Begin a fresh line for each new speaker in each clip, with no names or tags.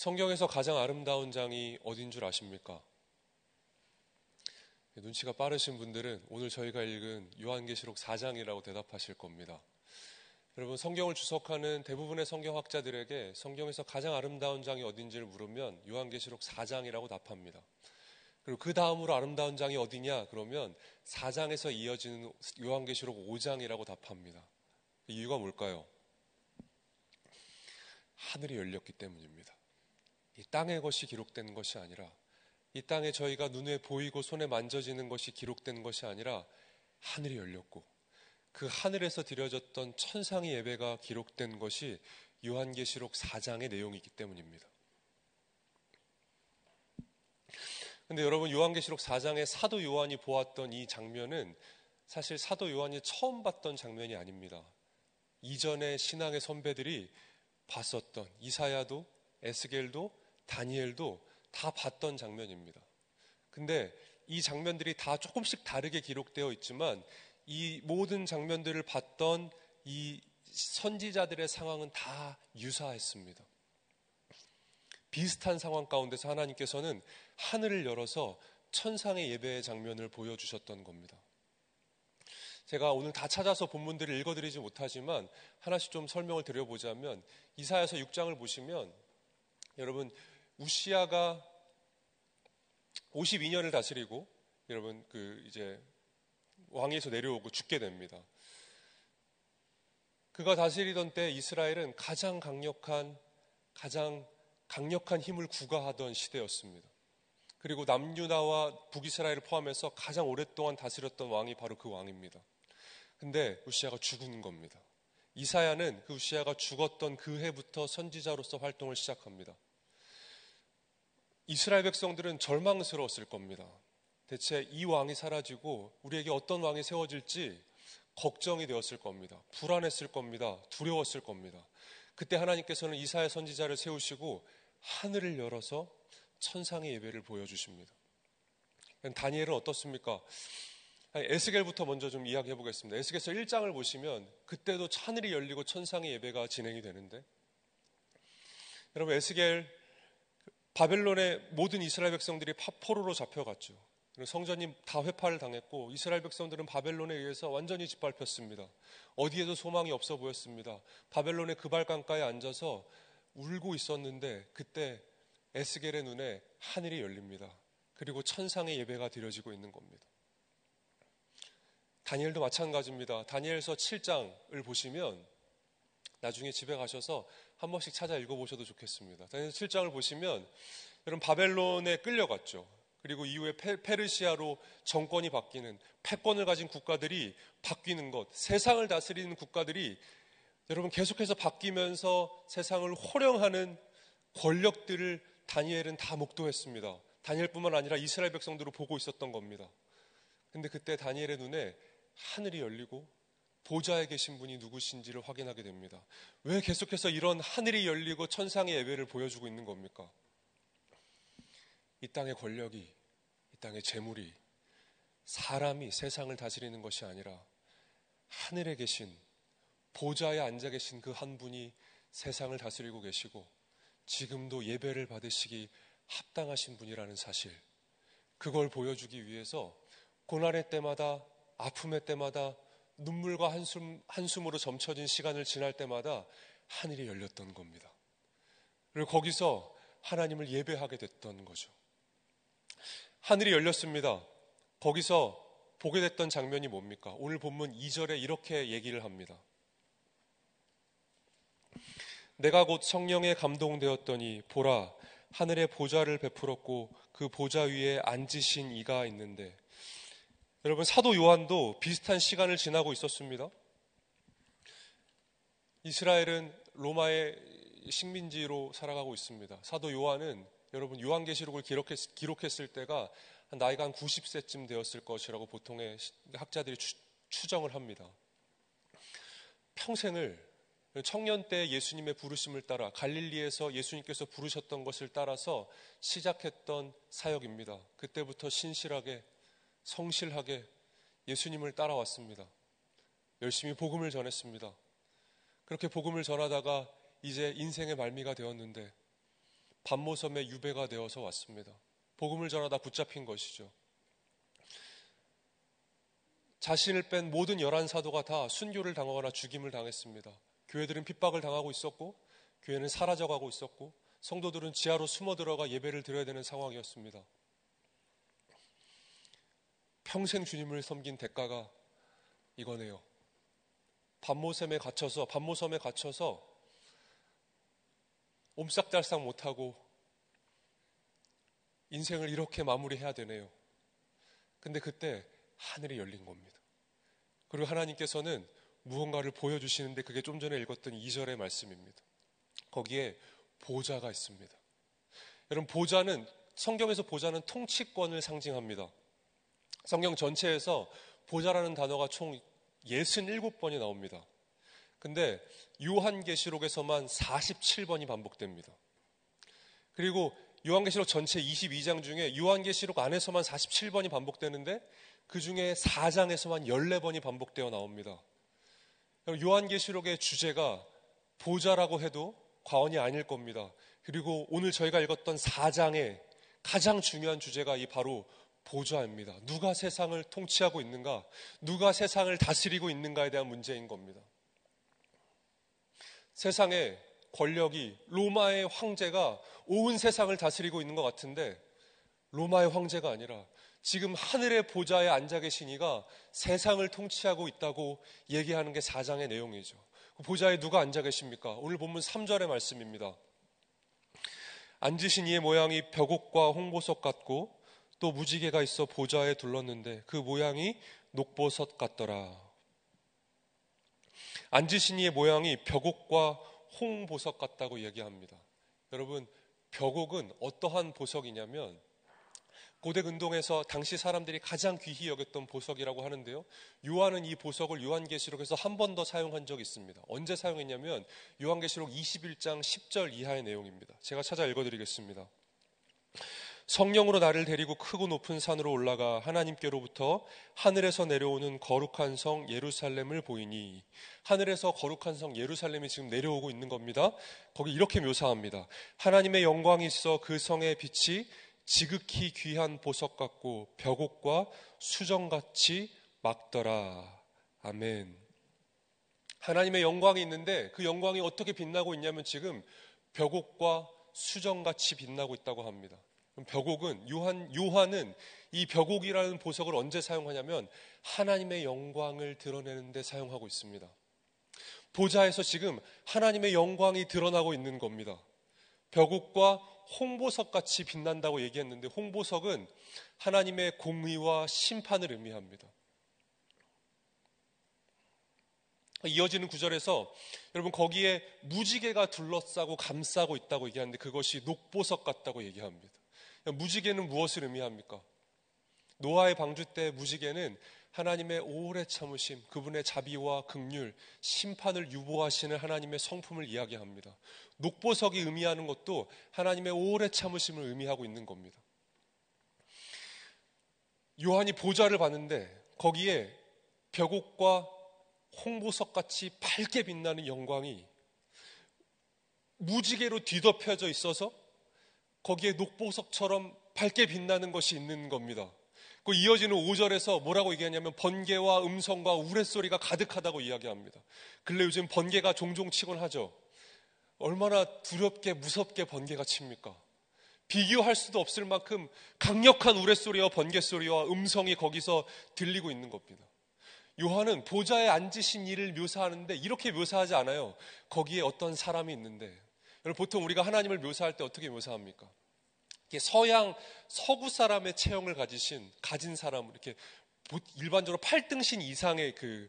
성경에서 가장 아름다운 장이 어딘 줄 아십니까? 눈치가 빠르신 분들은 오늘 저희가 읽은 요한계시록 4장이라고 대답하실 겁니다. 여러분, 성경을 주석하는 대부분의 성경학자들에게 성경에서 가장 아름다운 장이 어딘지를 물으면 요한계시록 4장이라고 답합니다. 그리고 그 다음으로 아름다운 장이 어디냐? 그러면 4장에서 이어지는 요한계시록 5장이라고 답합니다. 이유가 뭘까요? 하늘이 열렸기 때문입니다. 이 땅의 것이 기록된 것이 아니라, 이 땅에 저희가 눈에 보이고 손에 만져지는 것이 기록된 것이 아니라 하늘이 열렸고 그 하늘에서 드려졌던 천상의 예배가 기록된 것이 요한계시록 4장의 내용이기 때문입니다. 그런데 여러분, 요한계시록 4장의 사도 요한이 보았던 이 장면은 사실 사도 요한이 처음 봤던 장면이 아닙니다. 이전에 신앙의 선배들이 봤었던 이사야도 에스겔도 다니엘도 다 봤던 장면입니다. 근데 이 장면들이 다 조금씩 다르게 기록되어 있지만 이 모든 장면들을 봤던 이 선지자들의 상황은 다 유사했습니다. 비슷한 상황 가운데서 하나님께서는 하늘을 열어서 천상의 예배의 장면을 보여주셨던 겁니다. 제가 오늘 다 찾아서 본문들을 읽어드리지 못하지만 하나씩 좀 설명을 드려보자면, 이사야서 6장을 보시면 여러분, 우시야가 52년을 다스리고 여러분 이제 왕위에서 내려오고 죽게 됩니다. 그가 다스리던 때 이스라엘은 가장 강력한 힘을 구가하던 시대였습니다. 그리고 남유다와 북이스라엘을 포함해서 가장 오랫동안 다스렸던 왕이 바로 그 왕입니다. 근데 우시야가 죽은 겁니다. 이사야는 그 우시야가 죽었던 그 해부터 선지자로서 활동을 시작합니다. 이스라엘 백성들은 절망스러웠을 겁니다. 대체 이 왕이 사라지고 우리에게 어떤 왕이 세워질지 걱정이 되었을 겁니다. 불안했을 겁니다. 두려웠을 겁니다. 그때 하나님께서는 이사야 선지자를 세우시고 하늘을 열어서 천상의 예배를 보여주십니다. 다니엘은 어떻습니까? 에스겔부터 먼저 좀 이야기해 보겠습니다. 에스겔서 1장을 보시면 그때도 하늘이 열리고 천상의 예배가 진행이 되는데, 여러분, 에스겔 바벨론의 모든 이스라엘 백성들이 포로로 잡혀갔죠. 성전이 다 회파를 당했고 이스라엘 백성들은 바벨론에 의해서 완전히 짓밟혔습니다. 어디에도 소망이 없어 보였습니다. 바벨론의 그발강가에 앉아서 울고 있었는데 그때 에스겔의 눈에 하늘이 열립니다. 그리고 천상의 예배가 드려지고 있는 겁니다. 다니엘도 마찬가지입니다. 다니엘서 7장을 보시면 나중에 집에 가셔서 한 번씩 찾아 읽어보셔도 좋겠습니다. 다니엘 7장을 보시면 여러분, 바벨론에 끌려갔죠. 그리고 이후에 페르시아로 정권이 바뀌는, 패권을 가진 국가들이 바뀌는 것, 세상을 다스리는 국가들이 여러분 계속해서 바뀌면서 세상을 호령하는 권력들을 다니엘은 다 목도했습니다. 다니엘뿐만 아니라 이스라엘 백성들을 보고 있었던 겁니다. 근데 그때 다니엘의 눈에 하늘이 열리고 보좌에 계신 분이 누구신지를 확인하게 됩니다. 왜 계속해서 이런 하늘이 열리고 천상의 예배를 보여주고 있는 겁니까? 이 땅의 권력이, 이 땅의 재물이, 사람이 세상을 다스리는 것이 아니라 하늘에 계신, 보좌에 앉아 계신 그 한 분이 세상을 다스리고 계시고 지금도 예배를 받으시기 합당하신 분이라는 사실, 그걸 보여주기 위해서 고난의 때마다, 아픔의 때마다, 눈물과 한숨으로 점쳐진 시간을 지날 때마다 하늘이 열렸던 겁니다. 그리고 거기서 하나님을 예배하게 됐던 거죠. 하늘이 열렸습니다. 거기서 보게 됐던 장면이 뭡니까? 오늘 본문 2절에 이렇게 얘기를 합니다. 내가 곧 성령에 감동되었더니 보라, 하늘에 보좌를 베풀었고 그 보좌 위에 앉으신 이가 있는데, 여러분, 사도 요한도 비슷한 시간을 지나고 있었습니다. 이스라엘은 로마의 식민지로 살아가고 있습니다. 사도 요한은 여러분 요한계시록을 기록했을 때가 나이가 한 90세쯤 되었을 것이라고 보통의 학자들이 추정을 합니다. 평생을 청년 때 예수님의 부르심을 따라 갈릴리에서 예수님께서 부르셨던 것을 따라서 시작했던 사역입니다. 그때부터 신실하게, 성실하게 예수님을 따라왔습니다. 열심히 복음을 전했습니다. 그렇게 복음을 전하다가 이제 인생의 말미가 되었는데 반모섬에 유배가 되어서 왔습니다. 복음을 전하다 붙잡힌 것이죠. 자신을 뺀 모든 11사도가 다 순교를 당하거나 죽임을 당했습니다. 교회들은 핍박을 당하고 있었고, 교회는 사라져가고 있었고, 성도들은 지하로 숨어 들어가 예배를 드려야 되는 상황이었습니다. 평생 주님을 섬긴 대가가 이거네요. 반모섬에 갇혀서 옴싹달싹 못하고 인생을 이렇게 마무리해야 되네요. 근데 그때 하늘이 열린 겁니다. 그리고 하나님께서는 무언가를 보여주시는데 그게 좀 전에 읽었던 2절의 말씀입니다. 거기에 보좌가 있습니다. 여러분, 성경에서 보좌는 통치권을 상징합니다. 성경 전체에서 보좌라는 단어가 총 67번이 나옵니다. 근데 요한계시록에서만 47번이 반복됩니다. 그리고 요한계시록 전체 22장 중에 요한계시록 안에서만 47번이 반복되는데 그 중에 4장에서만 14번이 반복되어 나옵니다. 요한계시록의 주제가 보좌라고 해도 과언이 아닐 겁니다. 그리고 오늘 저희가 읽었던 4장의 가장 중요한 주제가 이 바로 보좌입니다. 누가 세상을 통치하고 있는가, 누가 세상을 다스리고 있는가에 대한 문제인 겁니다. 세상의 권력이 로마의 황제가 온 세상을 다스리고 있는 것 같은데 로마의 황제가 아니라 지금 하늘의 보좌에 앉아 계신 이가 세상을 통치하고 있다고 얘기하는 게 4장의 내용이죠. 그 보좌에 누가 앉아 계십니까? 오늘 본문 3절의 말씀입니다. 앉으신 이의 모양이 벽옥과 홍보석 같고 또 무지개가 있어 보좌에 둘렀는데 그 모양이 녹보석 같더라. 앉으신 이의 모양이 벽옥과 홍보석 같다고 얘기합니다. 여러분, 벽옥은 어떠한 보석이냐면 고대 근동에서 당시 사람들이 가장 귀히 여겼던 보석이라고 하는데요. 요한은 이 보석을 요한계시록에서 한 번 더 사용한 적이 있습니다. 언제 사용했냐면 요한계시록 21장 10절 이하의 내용입니다. 제가 찾아 읽어드리겠습니다. 성령으로 나를 데리고 크고 높은 산으로 올라가 하나님께로부터 하늘에서 내려오는 거룩한 성 예루살렘을 보이니, 하늘에서 거룩한 성 예루살렘이 지금 내려오고 있는 겁니다. 거기 이렇게 묘사합니다. 하나님의 영광이 있어 그 성의 빛이 지극히 귀한 보석 같고 벽옥과 수정같이 막더라. 아멘. 하나님의 영광이 있는데 그 영광이 어떻게 빛나고 있냐면 지금 벽옥과 수정같이 빛나고 있다고 합니다. 벽옥은 요한은 이 벽옥이라는 보석을 언제 사용하냐면 하나님의 영광을 드러내는 데 사용하고 있습니다. 보좌에서 지금 하나님의 영광이 드러나고 있는 겁니다. 벽옥과 홍보석같이 빛난다고 얘기했는데 홍보석은 하나님의 공의와 심판을 의미합니다. 이어지는 구절에서 여러분 거기에 무지개가 둘러싸고 감싸고 있다고 얘기하는데 그것이 녹보석 같다고 얘기합니다. 무지개는 무엇을 의미합니까? 노아의 방주 때 무지개는 하나님의 오래 참으심, 그분의 자비와 긍휼, 심판을 유보하시는 하나님의 성품을 이야기합니다. 녹보석이 의미하는 것도 하나님의 오래 참으심을 의미하고 있는 겁니다. 요한이 보좌를 봤는데 거기에 벽옥과 홍보석같이 밝게 빛나는 영광이 무지개로 뒤덮여져 있어서 거기에 녹보석처럼 밝게 빛나는 것이 있는 겁니다. 그 이어지는 5절에서 뭐라고 얘기하냐면 번개와 음성과 우레소리가 가득하다고 이야기합니다. 근래 요즘 번개가 종종 치곤 하죠. 얼마나 두렵게 무섭게 번개가 칩니까? 비교할 수도 없을 만큼 강력한 우레소리와 번개소리와 음성이 거기서 들리고 있는 겁니다. 요한은 보좌에 앉으신 이를 묘사하는데 이렇게 묘사하지 않아요. 거기에 어떤 사람이 있는데, 여러분 보통 우리가 하나님을 묘사할 때 어떻게 묘사합니까? 서양 서구 사람의 체형을 가진 사람, 이렇게 일반적으로 8등신 이상의 그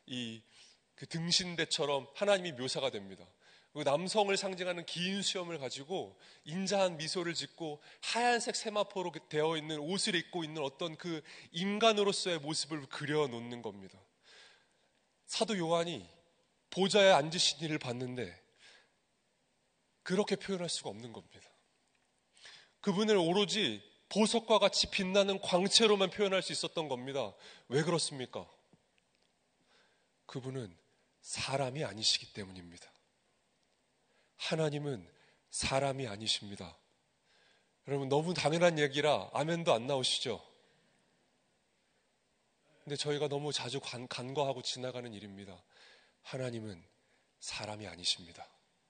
등신대처럼 하나님이 묘사가 됩니다. 남성을 상징하는 긴 수염을 가지고 인자한 미소를 짓고 하얀색 세마포로 되어 있는 옷을 입고 있는 어떤 그 인간으로서의 모습을 그려놓는 겁니다. 사도 요한이 보좌에 앉으신 이를 봤는데 그렇게 표현할 수가 없는 겁니다. 그분을 오로지 보석과 같이 빛나는 광채로만 표현할 수 있었던 겁니다. 왜 그렇습니까? 그분은 사람이 아니시기 때문입니다. 하나님은 사람이 아니십니다. 여러분, 너무 당연한 얘기라 아멘도 안 나오시죠? 근데 저희가 너무 자주 간과하고 지나가는 일입니다. 하나님은 사람이 아니십니다.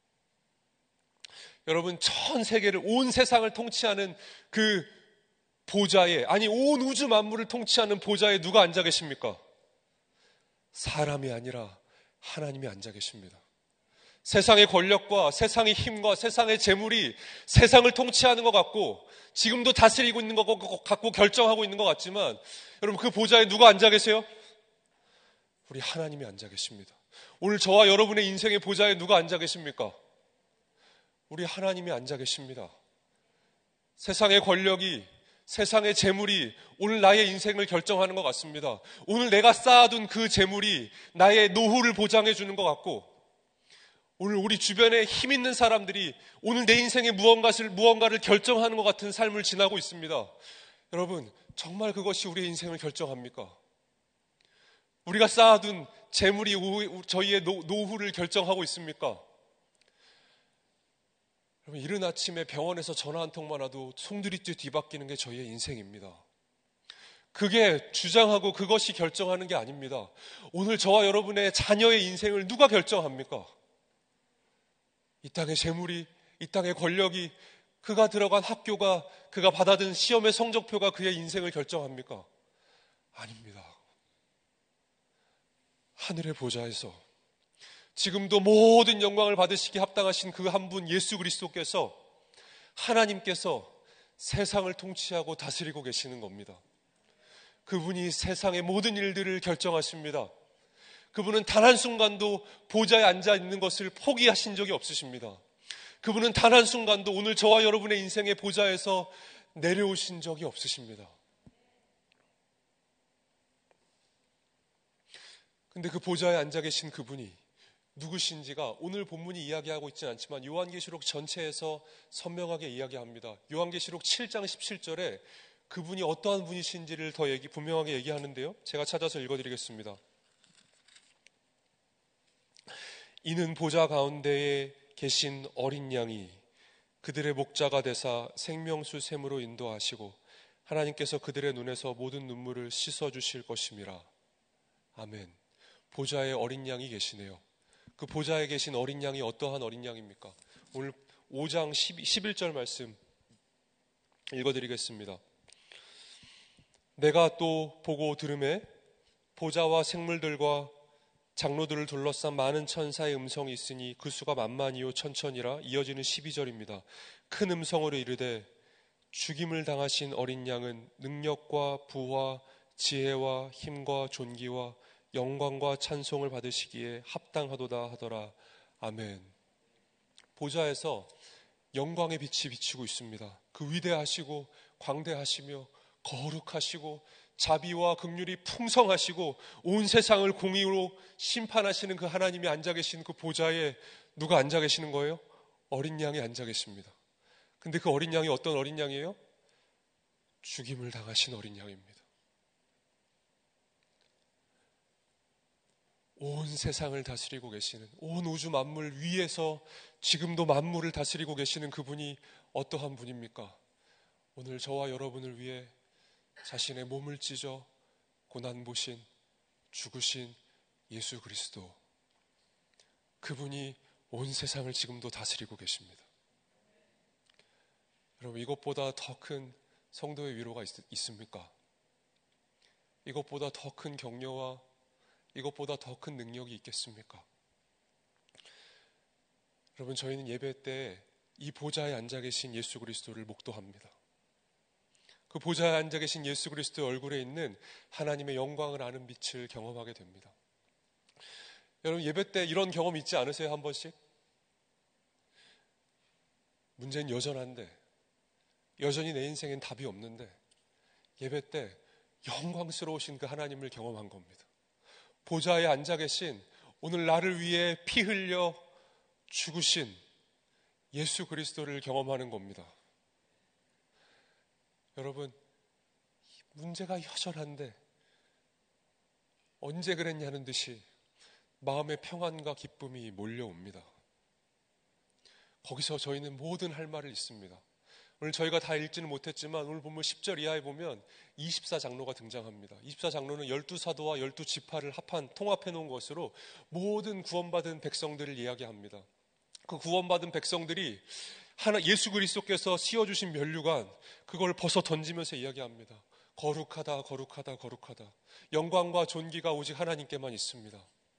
여러분, 전 세계를, 온 세상을 통치하는 그 보좌에, 아니 온 우주 만물을 통치하는 보좌에 누가 앉아 계십니까? 사람이 아니라 하나님이 앉아 계십니다. 세상의 권력과 세상의 힘과 세상의 재물이 세상을 통치하는 것 같고 지금도 다스리고 있는 것 같고 결정하고 있는 것 같지만, 여러분, 그 보좌에 누가 앉아 계세요? 우리 하나님이 앉아 계십니다. 오늘 저와 여러분의 인생의 보좌에 누가 앉아 계십니까? 우리 하나님이 앉아 계십니다. 세상의 권력이, 세상의 재물이 오늘 나의 인생을 결정하는 것 같습니다. 오늘 내가 쌓아둔 그 재물이 나의 노후를 보장해 주는 것 같고, 오늘 우리 주변에 힘 있는 사람들이 오늘 내 인생의 무언가를 결정하는 것 같은 삶을 지나고 있습니다. 여러분, 정말 그것이 우리의 인생을 결정합니까? 우리가 쌓아둔 재물이 저희의 노후를 결정하고 있습니까? 여러분, 이른 아침에 병원에서 전화 한 통만 와도 송두리째 뒤바뀌는 게 저희의 인생입니다. 그게 주장하고 그것이 결정하는 게 아닙니다. 오늘 저와 여러분의 자녀의 인생을 누가 결정합니까? 이 땅의 재물이, 이 땅의 권력이, 그가 들어간 학교가, 그가 받아든 시험의 성적표가 그의 인생을 결정합니까? 아닙니다. 하늘의 보좌에서 지금도 모든 영광을 받으시기 합당하신 그 한 분 예수 그리스도께서, 하나님께서 세상을 통치하고 다스리고 계시는 겁니다. 그분이 세상의 모든 일들을 결정하십니다. 그분은 단 한순간도 보좌에 앉아 있는 것을 포기하신 적이 없으십니다. 그분은 단 한순간도 오늘 저와 여러분의 인생의 보좌에서 내려오신 적이 없으십니다. 근데 그 보좌에 앉아 계신 그분이 누구신지가 오늘 본문이 이야기하고 있지는 않지만 요한계시록 전체에서 선명하게 이야기합니다. 요한계시록 7장 17절에 그분이 어떠한 분이신지를 더 분명하게 얘기하는데요. 제가 찾아서 읽어드리겠습니다. 이는 보좌 가운데에 계신 어린 양이 그들의 목자가 되사 생명수 샘으로 인도하시고 하나님께서 그들의 눈에서 모든 눈물을 씻어주실 것임이라. 아멘. 보좌에 어린 양이 계시네요. 그 보좌에 계신 어린 양이 어떠한 어린 양입니까? 오늘 5장 11절 말씀 읽어드리겠습니다. 내가 또 보고 들음에 보좌와 생물들과 장로들을 둘러싼 많은 천사의 음성이 있으니 그 수가 만만이요 천천이라. 이어지는 12절입니다. 큰 음성으로 이르되 죽임을 당하신 어린 양은 능력과 부와 지혜와 힘과 존귀와 영광과 찬송을 받으시기에 합당하도다 하더라. 아멘. 보좌에서 영광의 빛이 비치고 있습니다. 그 위대하시고 광대하시며 거룩하시고 자비와 긍휼이 풍성하시고 온 세상을 공의로 심판하시는 그 하나님이 앉아 계신 그 보좌에 누가 앉아 계시는 거예요? 어린 양이 앉아 계십니다. 근데 그 어린 양이 어떤 어린 양이에요? 죽임을 당하신 어린 양입니다. 온 세상을 다스리고 계시는, 온 우주 만물 위에서 지금도 만물을 다스리고 계시는 그분이 어떠한 분입니까? 오늘 저와 여러분을 위해 자신의 몸을 찢어 고난 보신, 죽으신 예수 그리스도, 그분이 온 세상을 지금도 다스리고 계십니다. 여러분, 이것보다 더 큰 성도의 위로가 있습니까? 이것보다 더 큰 격려와 이것보다 더 큰 능력이 있겠습니까? 여러분, 저희는 예배 때 이 보좌에 앉아 계신 예수 그리스도를 목도합니다. 그 보좌에 앉아 계신 예수 그리스도의 얼굴에 있는 하나님의 영광을 아는 빛을 경험하게 됩니다. 여러분, 예배 때 이런 경험 있지 않으세요? 한 번씩? 문제는 여전한데, 여전히 내 인생엔 답이 없는데, 예배 때 영광스러우신 그 하나님을 경험한 겁니다. 보좌에 앉아 계신, 오늘 나를 위해 피 흘려 죽으신 예수 그리스도를 경험하는 겁니다. 여러분, 문제가 여전한데 언제 그랬냐는 듯이 마음의 평안과 기쁨이 몰려옵니다. 거기서 저희는 모든 할 말을 잊습니다. 오늘 저희가 다 읽지는 못했지만 오늘 본문 10절 이하에 보면 24장로가 등장합니다. 24장로는 12사도와 12지파를 통합해 놓은 것으로 모든 구원받은 백성들을 이야기합니다. 그 구원받은 백성들이 예수 그리스도께서 씌워주신 면류관, 그걸 벗어 던지면서 이야기합니다. 거룩하다, 거룩하다, 거룩하다. 영광과 존귀가 오직 하나님께만 있습니다.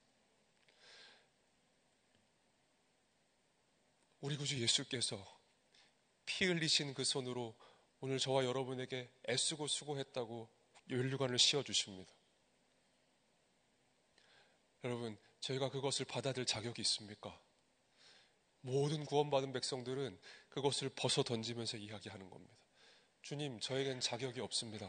우리 구주 예수께서 피 흘리신 그 손으로 오늘 저와 여러분에게 애쓰고 수고했다고 면류관을 씌워주십니다. 여러분, 저희가 그것을 받아들일 자격이 있습니까? 모든 구원받은 백성들은 그것을 벗어 던지면서 이야기하는 겁니다. 주님, 저에겐 자격이 없습니다.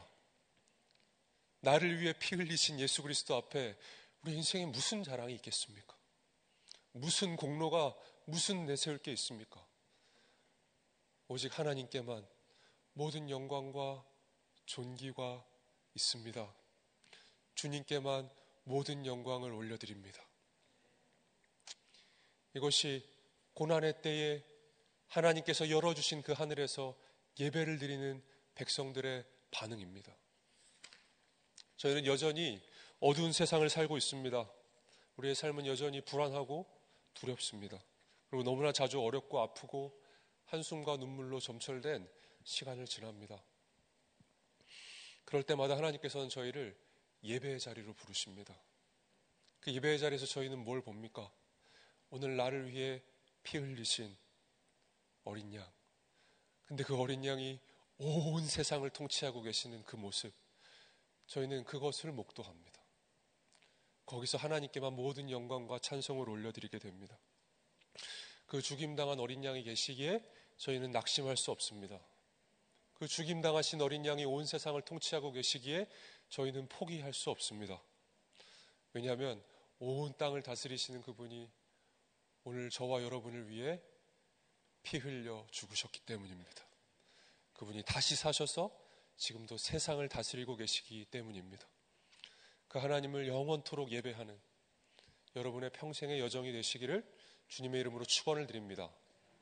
나를 위해 피 흘리신 예수 그리스도 앞에 우리 인생에 무슨 자랑이 있겠습니까? 무슨 공로가, 무슨 내세울 게 있습니까? 오직 하나님께만 모든 영광과 존귀가 있습니다. 주님께만 모든 영광을 올려드립니다. 이것이 고난의 때에 하나님께서 열어주신 그 하늘에서 예배를 드리는 백성들의 반응입니다. 저희는 여전히 어두운 세상을 살고 있습니다. 우리의 삶은 여전히 불안하고 두렵습니다. 그리고 너무나 자주 어렵고 아프고 한숨과 눈물로 점철된 시간을 지납니다. 그럴 때마다 하나님께서는 저희를 예배의 자리로 부르십니다. 그 예배의 자리에서 저희는 뭘 봅니까? 오늘 나를 위해 피 흘리신 어린 양. 근데 그 어린 양이 온 세상을 통치하고 계시는 그 모습, 저희는 그것을 목도합니다. 거기서 하나님께만 모든 영광과 찬송을 올려드리게 됩니다. 그 죽임당한 어린 양이 계시기에 저희는 낙심할 수 없습니다. 그 죽임당하신 어린 양이 온 세상을 통치하고 계시기에 저희는 포기할 수 없습니다. 왜냐하면 온 땅을 다스리시는 그분이 오늘 저와 여러분을 위해 피 흘려 죽으셨기 때문입니다. 그분이 다시 사셔서 지금도 세상을 다스리고 계시기 때문입니다. 그 하나님을 영원토록 예배하는 여러분의 평생의 여정이 되시기를 주님의 이름으로 축원을 드립니다.